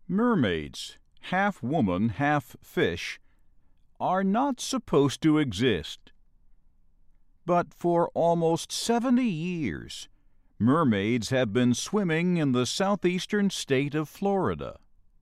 Mermaids, half woman, half fish, are not supposed to exist. But for almost 70 years, mermaids have been swimming in the southeastern state of Florida.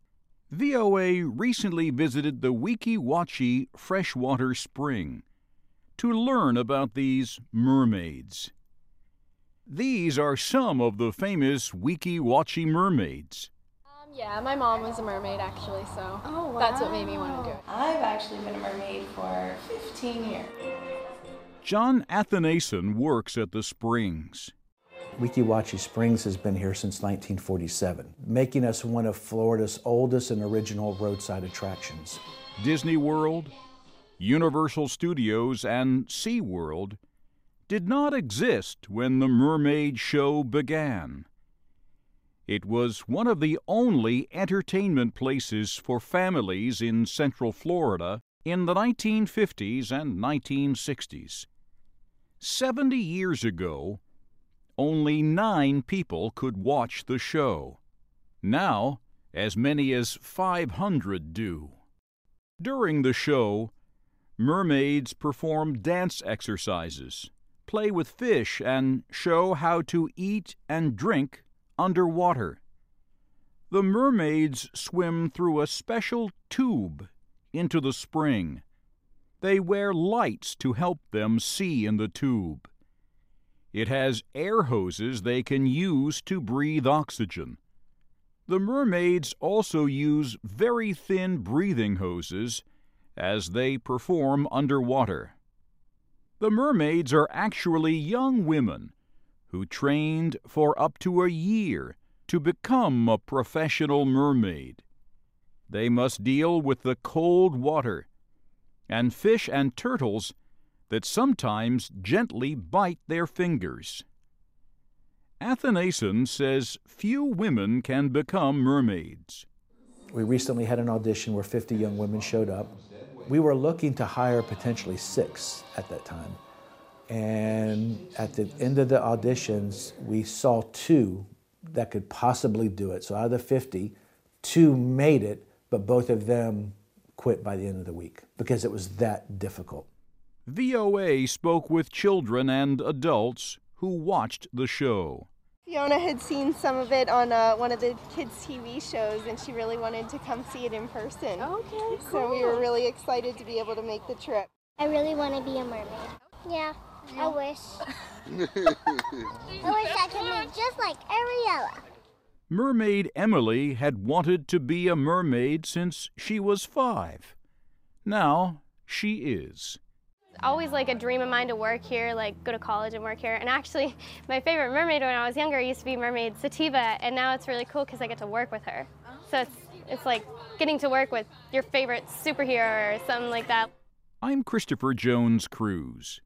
VOA recently visited the Weeki Wachee freshwater spring to learn about these mermaids. These are some of the famous Weeki Wachee mermaids. Yeah, my mom was a mermaid actually, so That's what made me want to do it. I've actually been a mermaid for 15 years. John Athanason works at the Springs. Weeki Wachee Springs has been here since 1947, making us one of Florida's oldest and original roadside attractions. Disney World, Universal Studios, and SeaWorld did not exist when the Mermaid Show began. It was one of the only entertainment places for families in Central Florida in the 1950s and 1960s. 70 years ago, only 9 people could watch the show. Now, as many as 500 do. During the show, mermaids perform dance exercises, play with fish, and show how to eat and drink underwater. The mermaids swim through a special tube into the spring. They wear lights to help them see in the tube. It has air hoses they can use to breathe oxygen. The mermaids also use very thin breathing hoses as they perform underwater. The mermaids are actually young women who trained for up to a year to become a professional mermaid. They must deal with the cold water and fish and turtles that sometimes gently bite their fingers. Athanason says few women can become mermaids. We recently had an audition where 50 young women showed up. We were looking to hire potentially 6 at that time. And at the end of the auditions, we saw 2 that could possibly do it. So out of the 50, 2 made it, but both of them quit by the end of the week because it was that difficult. VOA spoke with children and adults who watched the show. Fiona had seen some of it on one of the kids' TV shows, and she really wanted to come see it in person. Okay, cool. So we were really excited to be able to make the trip. I really want to be a mermaid. Yeah, I wish. I wish I could be just like Ariella. Mermaid Emily had wanted to be a mermaid since she was 5. Now she is. Always like a dream of mine to work here, like go to college and work here. And actually, my favorite mermaid when I was younger used to be Mermaid Sativa, and now it's really cool because I get to work with her. So it's like getting to work with your favorite superhero or something like that. I'm Christopher Jones Cruz.